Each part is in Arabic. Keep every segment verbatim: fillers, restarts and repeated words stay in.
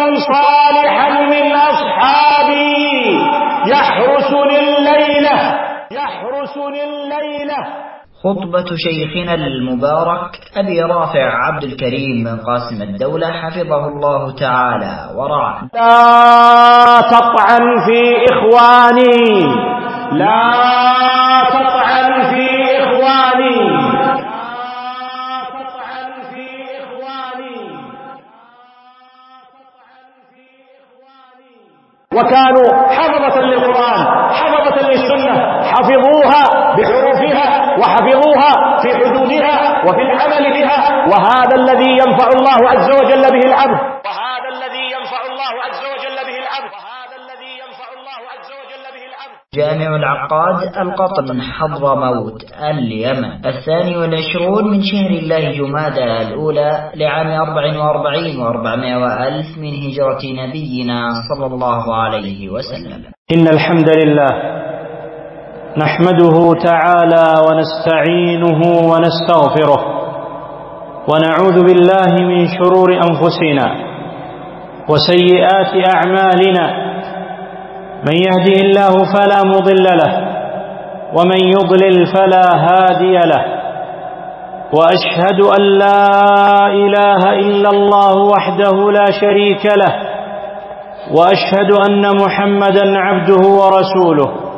صالحا من أصحابي يحرسني الليلة يحرسني الليلة. خطبة شيخنا المبارك أبي رافع عبد الكريم بن قاسم الدولة حفظه الله تعالى ورعاه. لا تطعن في إخواني، لا تطعن في إخواني، لا تطعن في إخواني، وكانوا حفظة للقرآن، حفظة للسنة، حفظوها بحروفها وحفظوها في حدودها وفي العمل بها، وهذا الذي ينفع الله عز وجل به العبد، وهذا الذي ينفع الله عز وجل به العبد، وهذا الذي ينفع الله عز وجل به العبد. جامع العقاد القطن حضرموت اليمن، الثاني والعشرون من شهر الله جمادى الأولى لعام أربع وأربعين وأربعمائة وألف من هجرة نبينا صلى الله عليه وسلم. إن الحمد لله نحمده تعالى ونستعينه ونستغفره ونعوذ بالله من شرور أنفسنا وسيئات أعمالنا، من يهده الله فلا مضل له ومن يضلل فلا هادي له، وأشهد أن لا إله إلا الله وحده لا شريك له، وأشهد أن محمدا عبده ورسوله.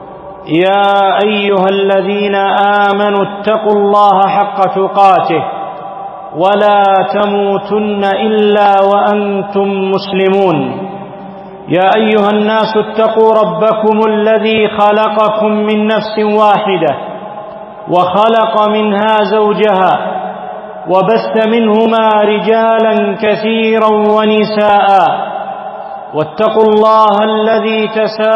يا أيها الذين آمنوا اتقوا الله حق تقاته ولا تموتن إلا وأنتم مسلمون. يا أيها الناس اتقوا ربكم الذي خلقكم من نفس واحدة وخلق منها زوجها وبث منهما رجالا كثيرا ونساء، واتقوا الله الذي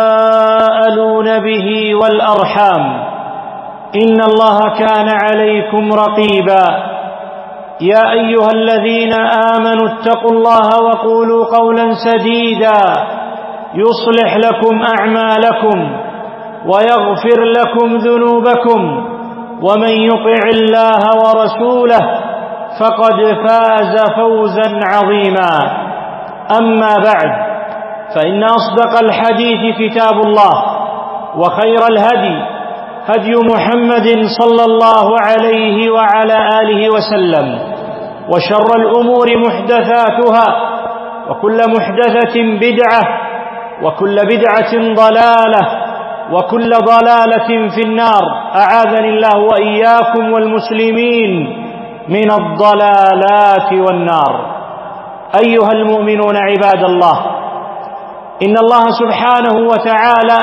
تساءلون به والأرحام إن الله كان عليكم رقيبا. يا أيها الذين آمنوا اتقوا الله وقولوا قولا سديدا يصلح لكم أعمالكم ويغفر لكم ذنوبكم، ومن يطع الله ورسوله فقد فاز فوزا عظيما. أما بعد، فإن أصدق الحديث كتاب الله، وخير الهدي هدي محمد صلى الله عليه وعلى آله وسلم، وشر الأمور محدثاتها، وكل محدثة بدعة، وكل بدعة ضلالة، وكل ضلالة في النار. أعاذني الله وإياكم والمسلمين من الضلالات والنار. أيها المؤمنون عباد الله، إن الله سبحانه وتعالى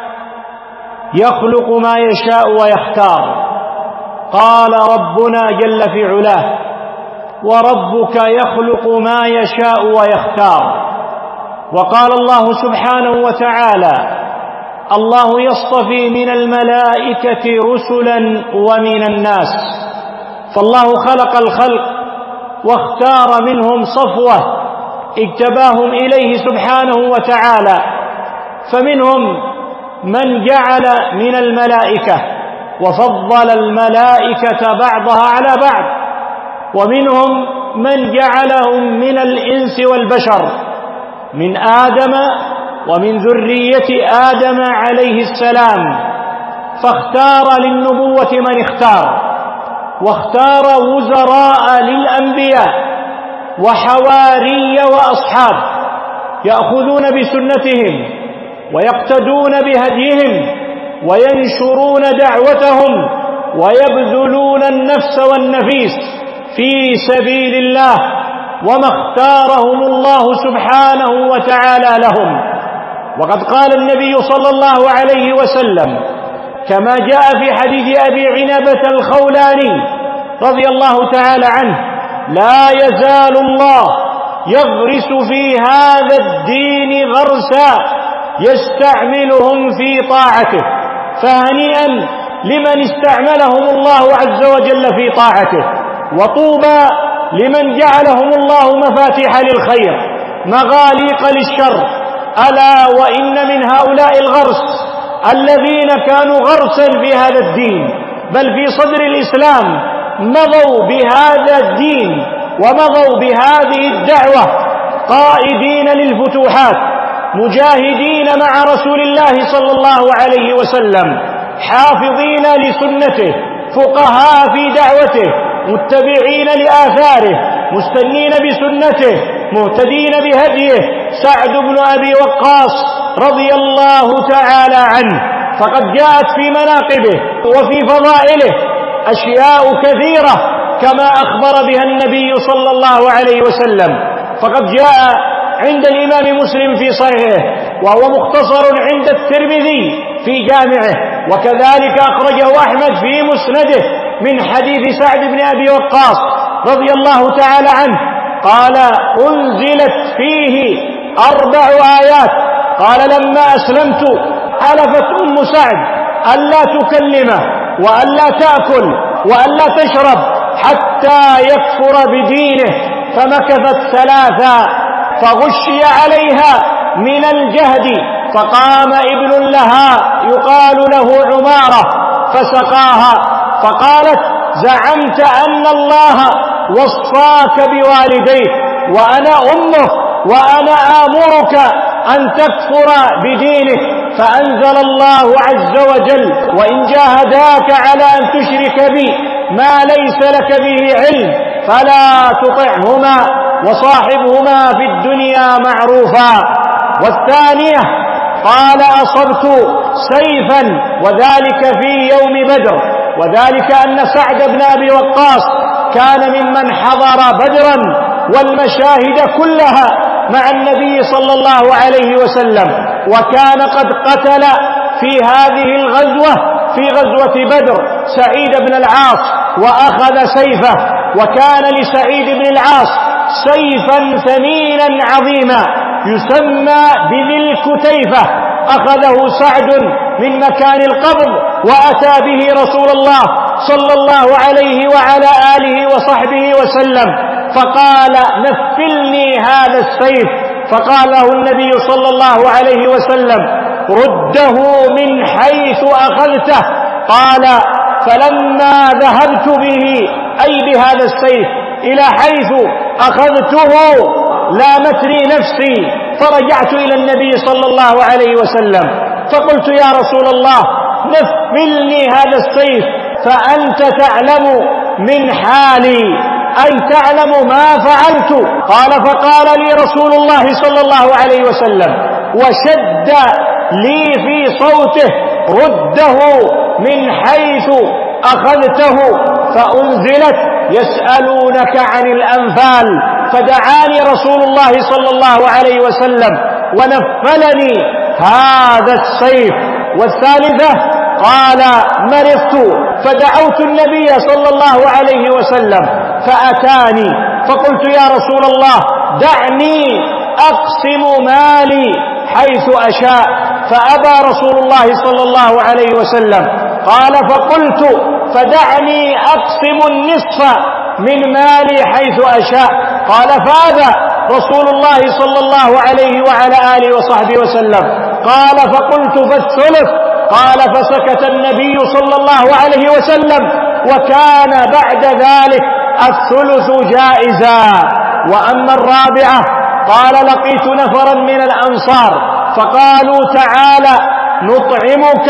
يخلق ما يشاء ويختار. قال ربنا جل في علاه: وربك يخلق ما يشاء ويختار. وقال الله سبحانه وتعالى: الله يصطفي من الملائكة رسلا ومن الناس. فالله خلق الخلق واختار منهم صفوة اجتباهم إليه سبحانه وتعالى، فمنهم من جعل من الملائكة وفضل الملائكة بعضها على بعض، ومنهم من جعلهم من الإنس والبشر، من آدم ومن ذرية آدم عليه السلام، فاختار للنبوة من اختار، واختار وزراء للأنبياء وحواري وأصحاب يأخذون بسنتهم ويقتدون بهديهم وينشرون دعوتهم ويبذلون النفس والنفيس في سبيل الله، وما اختارهم الله سبحانه وتعالى لهم. وقد قال النبي صلى الله عليه وسلم كما جاء في حديث أبي عنبة الخولاني رضي الله تعالى عنه: لا يزال الله يغرس في هذا الدين غرسا يستعملهم في طاعته، فهنيئا لمن استعملهم الله عز وجل في طاعته، وطوبى لمن جعلهم الله مفاتيح للخير مغاليق للشر. ألا وإن من هؤلاء الغرس الذين كانوا غرسا في هذا الدين بل في صدر الإسلام، مضوا بهذا الدين ومضوا بهذه الدعوة قائدين للفتوحات، مجاهدين مع رسول الله صلى الله عليه وسلم، حافظين لسنته، فقهاء في دعوته، متبعين لآثاره، مستنين بسنته، مهتدين بهديه، سعد بن أبي وقاص رضي الله تعالى عنه. فقد جاءت في مناقبه وفي فضائله أشياء كثيرة كما أخبر بها النبي صلى الله عليه وسلم. فقد جاء عند الإمام مسلم في صحيحه، وهو مختصر عند الترمذي في جامعه، وكذلك أخرجه أحمد في مسنده من حديث سعد بن أبي وقاص رضي الله تعالى عنه قال: أنزلت فيه أربع آيات. قال: لما أسلمت حلفت أم سعد ألا تكلمه وألا تأكل وألا تشرب حتى يكفر بدينه، فمكثت ثلاثا فغشي عليها من الجهد، فقام ابن لها يقال له عمارة فسقاها، فقالت: زعمت أن الله وصاك بوالديك وأنا أمه وأنا آمرك أن تكفر بدينه. فأنزل الله عز وجل: وإن جاهداك على أن تشرك بي ما ليس لك به علم فلا تطعهما وصاحبهما في الدنيا معروفا. والثانية قال: أصبت سيفا، وذلك في يوم بدر، وذلك أن سعد بن أبي وقاص كان ممن حضر بدرا والمشاهد كلها مع النبي صلى الله عليه وسلم، وكان قد قتل في هذه الغزوة في غزوة بدر سعيد بن العاص وأخذ سيفه، وكان لسعيد بن العاص سيفا ثمينا عظيما يسمى بذي الكتيفة، أخذه سعد من مكان القبض وأتى به رسول الله صلى الله عليه وعلى آله وصحبه وسلم، فقال: نفلني هذا السيف. فقال له النبي صلى الله عليه وسلم: رده من حيث أخذته. قال: فلما ذهبت به أي بهذا السيف إلى حيث أخذته لامتني نفسي، فرجعت إلى النبي صلى الله عليه وسلم فقلت: يا رسول الله نفلني هذا السيف فأنت تعلم من حالي، أي تعلم ما فعلت. قال: فقال لي رسول الله صلى الله عليه وسلم وشد لي في صوته: رده من حيث أخذته. فأنزلت: يسألونك عن الأنفال، فدعاني رسول الله صلى الله عليه وسلم ونفلني هذا السيف. والثالثة قال: مرضت فدعوت النبي صلى الله عليه وسلم فأتاني، فقلت: يا رسول الله دعني أقسم مالي حيث أشاء، فأبى رسول الله صلى الله عليه وسلم. قال: فقلت: فدعني أقسم النصف من مالي حيث أشاء. قال: فأبى رسول الله صلى الله عليه وعلى آله وصحبه وسلم. قال: فقلت: فالثلث. قال: فسكت النبي صلى الله عليه وسلم، وكان بعد ذلك الثلث جائزا. وأما الرابعة قال: لقيت نفرا من الأنصار فقالوا: تعالى نطعمك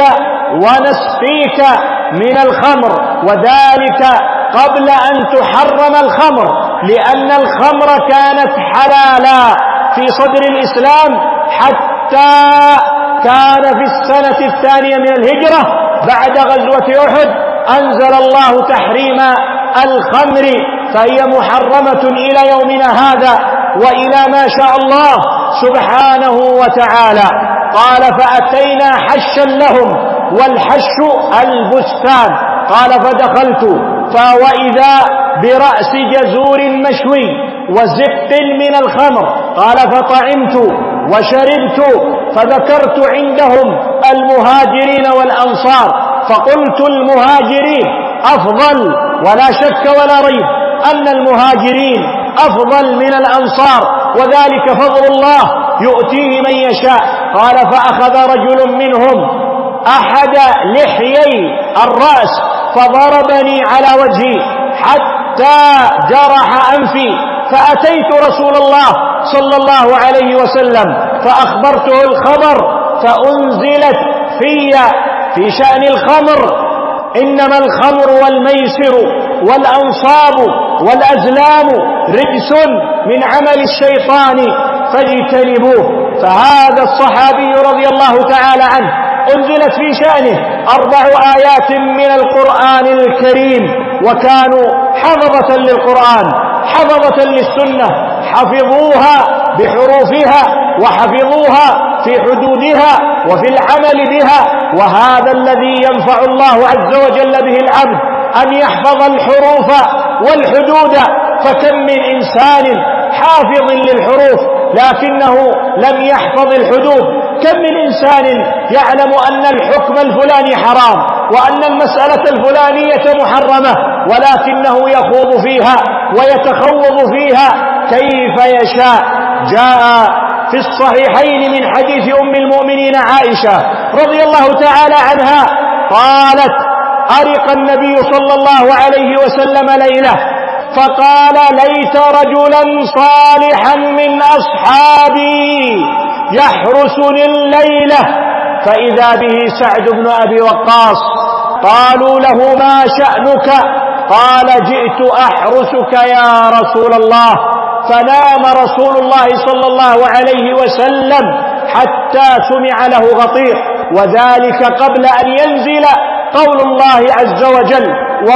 ونسقيك من الخمر، وذلك قبل أن تحرم الخمر، لأن الخمر كانت حلالا في صدر الإسلام حتى كان في السنة الثانية من الهجرة بعد غزوة أحد أنزل الله تحريم الخمر، فهي محرمة إلى يومنا هذا وإلى ما شاء الله سبحانه وتعالى. قال: فأتينا حشا لهم، والحش البستان. قال: فدخلت فوإذا برأس جزور مشوي وزبط من الخمر. قال: فطعمت وشربت، فذكرت عندهم المهاجرين والأنصار، فقلت: المهاجرين أفضل، ولا شك ولا ريب أن المهاجرين أفضل من الأنصار، وذلك فضل الله يؤتيه من يشاء. قال: فأخذ رجل منهم أحد لحيي الرأس فضربني على وجهي حتى جرح أنفي، فأتيت رسول الله صلى الله عليه وسلم فأخبرته الخبر، فأنزلت في في شأن الخمر: إنما الخمر والميسر والأنصاب والأزلام رجس من عمل الشيطان فاجتنبوه. فهذا الصحابي رضي الله تعالى عنه أنزلت في شأنه أربع آيات من القرآن الكريم، وكانوا حفظة للقرآن حفظة للسنة، حفظوها بحروفها وحفظوها في حدودها وفي العمل بها. وهذا الذي ينفع الله عز وجل به العبد، أن يحفظ الحروف والحدود. فكم من إنسان حافظ للحروف لكنه لم يحفظ الحدود، كم من إنسان يعلم أن الحكم الفلاني حرام وأن المسألة الفلانية محرمة، ولكنه يخوض فيها ويتخوض فيها كيف يشاء. جاء في الصحيحين من حديث أم المؤمنين عائشة رضي الله تعالى عنها قالت: أرق النبي صلى الله عليه وسلم ليلة فقال: ليت رجلا صالحا من أصحابي يحرسني الليلة، فإذا به سعد بن أبي وقاص. قالوا له: ما شأنك؟ قال: جئت أحرسك يا رسول الله. فنام رسول الله صلى الله عليه وسلم حتى سمع له غطير، وذلك قبل أن ينزل قول الله عز وجل: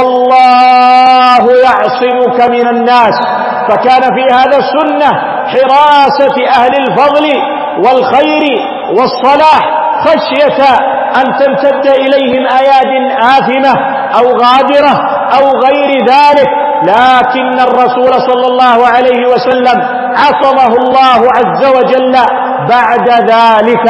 والله يعصمك من الناس. فكان في هذا السنة حراسة أهل الفضل والخير والصلاح خشية أن تمتد إليهم أياد آثمة أو غادرة أو غير ذلك، لكن الرسول صلى الله عليه وسلم عصمه الله عز وجل بعد ذلك.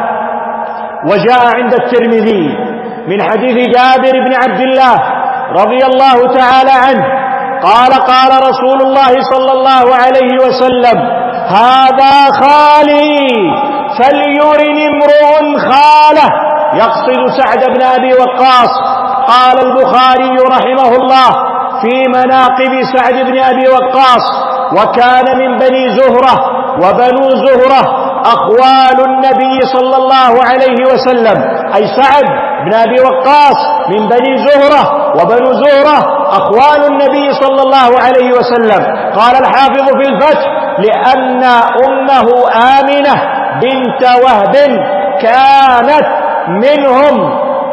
وجاء عند الترمذي من حديث جابر بن عبد الله رضي الله تعالى عنه قال: قال رسول الله صلى الله عليه وسلم: هذا خالي فليرني امرؤ خاله، يقصد سعد بن أبي وقاص. قال البخاري رحمه الله في مناقب سعد بن أبي وقاص: وكان من بني زهرة، وبنو زهرة أخوال النبي صلى الله عليه وسلم، أي سعد بن أبي وقاص من بني زهرة، وبنو زهرة أخوال النبي صلى الله عليه وسلم. قال الحافظ في الفتح: لأن أمه آمنة بنت وهب كانت منهم،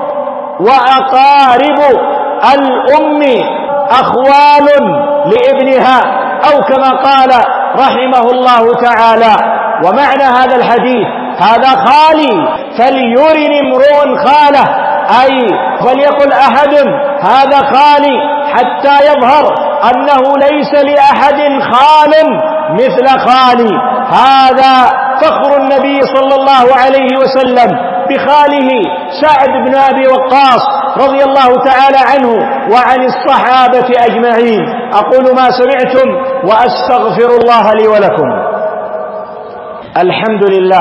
وأقارب الأم أخوال لابنها، أو كما قال رحمه الله تعالى. ومعنى هذا الحديث: هذا خالي فليرني امرؤ خاله، أي فليقل أحد هذا خالي حتى يظهر أنه ليس لأحد خال مثل خالي. هذا فخر النبي صلى الله عليه وسلم بخاله سعد بن أبي وقاص رضي الله تعالى عنه وعن الصحابة أجمعين. أقول ما سمعتم وأستغفر الله لي ولكم. الحمد لله،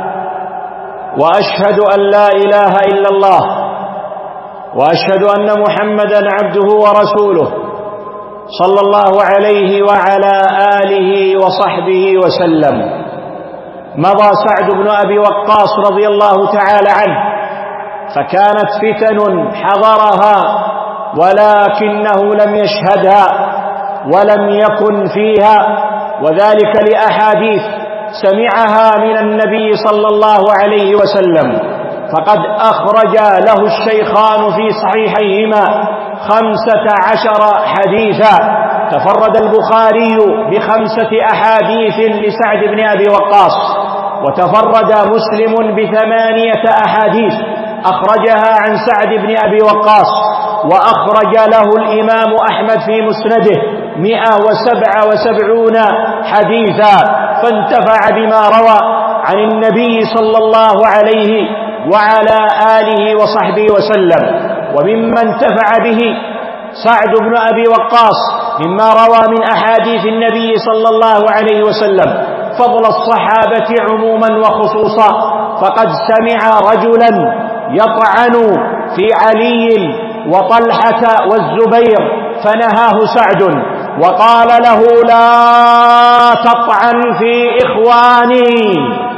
وأشهد أن لا إله إلا الله، وأشهد أن محمدا عبده ورسوله صلى الله عليه وعلى آله وصحبه وسلم. مضى سعد بن أبي وقاص رضي الله تعالى عنه، فكانت فتن حضرها ولكنه لم يشهدها ولم يكن فيها، وذلك لأحاديث سمعها من النبي صلى الله عليه وسلم. فقد أخرج له الشيخان في صحيحيهما خمسة عشر حديثا، تفرد البخاري بخمسة أحاديث لسعد بن أبي وقاص، وتفرد مسلم بثمانية أحاديث أخرجها عن سعد بن أبي وقاص، وأخرج له الإمام أحمد في مسنده مئة وسبع وسبعون حديثا، فانتفع بما روى عن النبي صلى الله عليه وعلى آله وصحبه وسلم. ومما انتفع به سعد بن أبي وقاص مما روى من أحاديث النبي صلى الله عليه وسلم فضل الصحابة عموما وخصوصا، فقد سمع رجلا يطعن في علي وطلحة والزبير فنهاه سعد، وقال له لا تطعن في إخواني،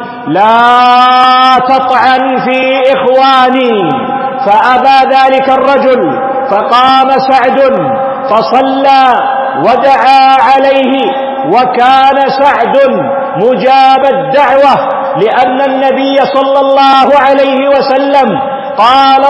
لا تطعن في إخواني. فأبى ذلك الرجل، فقام سعد فصلى ودعا عليه، وكان سعد مجاب الدعوة، لأن النبي صلى الله عليه وسلم قال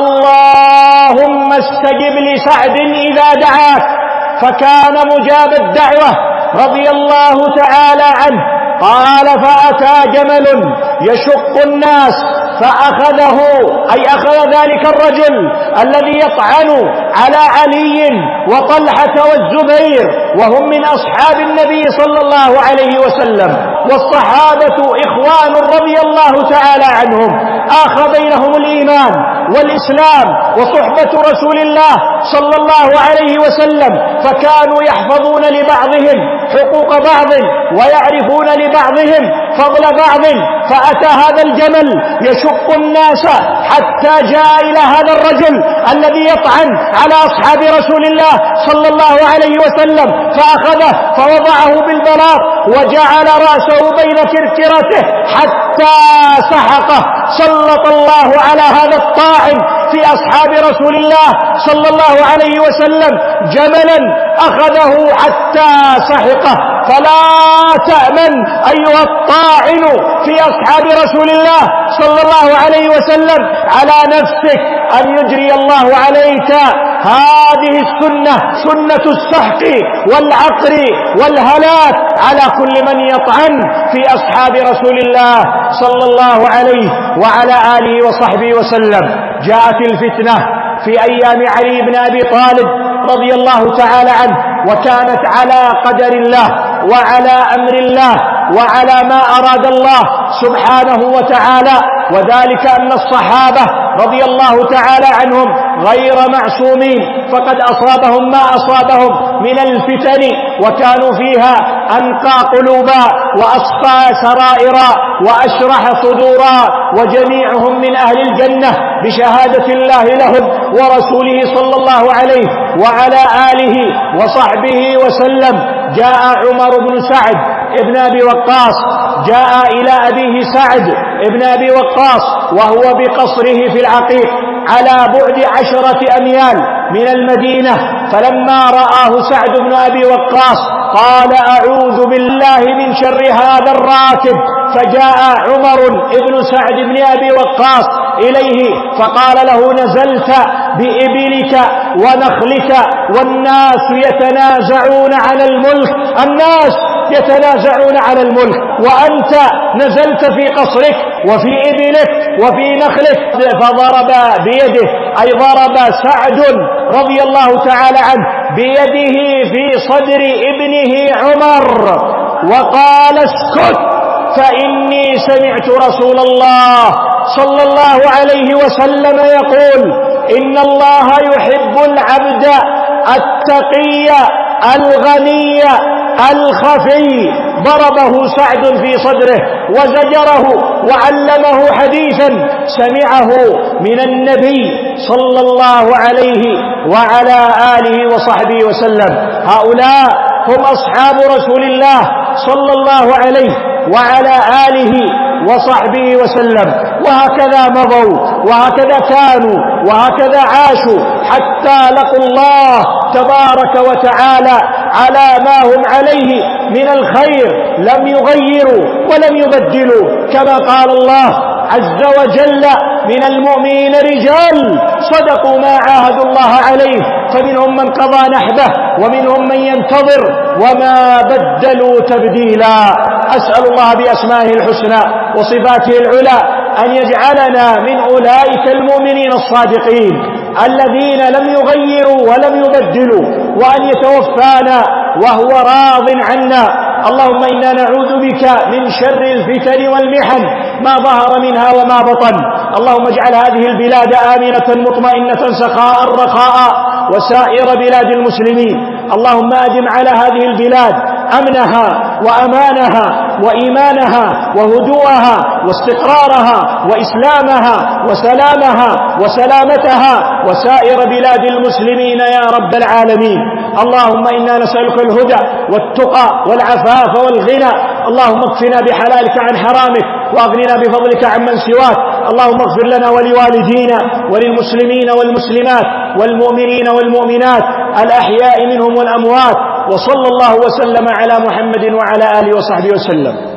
اللهم استجب لسعد إذا دعاك، فكان مجاب الدعوة رضي الله تعالى عنه. قال فأتى جمل يشق الناس فأخذه، أي أخذ ذلك الرجل الذي يطعن على علي وطلحة والزبير وهم من أصحاب النبي صلى الله عليه وسلم، والصحابة إخوان رضي الله تعالى عنهم، آخى بينهم الإيمان والإسلام وصحبة رسول الله صلى الله عليه وسلم، فكانوا يحفظون لبعضهم حقوق بعض ويعرفون لبعضهم فضل بعض. فأتى هذا الجمل يشق الناس حتى جاء إلى هذا الرجل الذي يطعن على أصحاب رسول الله صلى الله عليه وسلم، فأخذه فوضعه بالبلاط وجعل رأسه بين كركرته حتى سحقه. سلط الله على هذا الطاعن في أصحاب رسول الله صلى الله عليه وسلم جملا أخذه حتى سحقه. فلا تأمن أيها الطاعن في أصحاب رسول الله صلى الله عليه وسلم على نفسك أن يجري الله عليك هذه السنة، سنة السحق والعقر والهلاك على كل من يطعن في أصحاب رسول الله صلى الله عليه وعلى آله وصحبه وسلم. جاءت الفتنة في أيام علي بن أبي طالب رضي الله تعالى عنه، وكانت على قدر الله وعلى أمر الله وعلى ما أراد الله سبحانه وتعالى، وذلك أن الصحابة رضي الله تعالى عنهم غير معصومين، فقد أصابهم ما أصابهم من الفتن، وكانوا فيها أنقى قلوبا وأصفى سرائرا وأشرح صدورا، وجميعهم من أهل الجنة بشهادة الله لهم ورسوله صلى الله عليه وعلى آله وصحبه وسلم. جاء عمر بن سعد ابن أبي وقاص، جاء إلى أبيه سعد ابن أبي وقاص وهو بقصره في العقيق على بعد عشرة أميال من المدينة، فلما رآه سعد بن أبي وقاص قال أعوذ بالله من شر هذا الراكب. فجاء عمر ابن سعد بن أبي وقاص إليه فقال له نزلت بإبلك ونخلك والناس يتنازعون على الملك، الناس يتنازعون على الملك، وأنت نزلت في قصرك وفي إبلك وفي نخلك. فضرب بيده، أي ضرب سعد رضي الله تعالى عنه بيده في صدر ابنه عمر وقال اسكت، فإني سمعت رسول الله صلى الله عليه وسلم يقول إن الله يحب العبد التقي الغني الخفي. ضربه سعد في صدره وزجره وعلمه حديثا سمعه من النبي صلى الله عليه وعلى آله وصحبه وسلم. هؤلاء هم أصحاب رسول الله صلى الله عليه وعلى آله وصحبه وسلم، وهكذا مضوا وهكذا كانوا وهكذا عاشوا حتى لقوا الله تبارك وتعالى على ما هم عليه من الخير، لم يغيروا ولم يبدلوا، كما قال الله عز وجل من المؤمنين رجال صدقوا ما عاهدوا الله عليه، فمنهم من قضى نحبه ومنهم من ينتظر وما بدلوا تبديلا. أسأل الله بأسمائه الحسنى وصفاته العلى أن يجعلنا من أولئك المؤمنين الصادقين الذين لم يغيروا ولم يبدلوا، وأن يتوفانا وهو راض عنا. اللهم إنا نعوذ بك من شر الفتن والمحن ما ظهر منها وما بطن. اللهم اجعل هذه البلاد آمنة مطمئنة سخاء رخاء وسائر بلاد المسلمين. اللهم أدم على هذه البلاد أمنها وأمانها وإيمانها وهدوءها واستقرارها وإسلامها وسلامها وسلامتها وسائر بلاد المسلمين يا رب العالمين. اللهم إنا نسألك الهدى والتقى والعفاف والغنى. اللهم اكفنا بحلالك عن حرامك وأغننا بفضلك عمن سواك. اللهم اغفر لنا ولوالدينا وللمسلمين والمسلمات والمؤمنين والمؤمنات الأحياء منهم والأموات. وصلى الله وسلم على محمد وعلى آله وصحبه وسلم.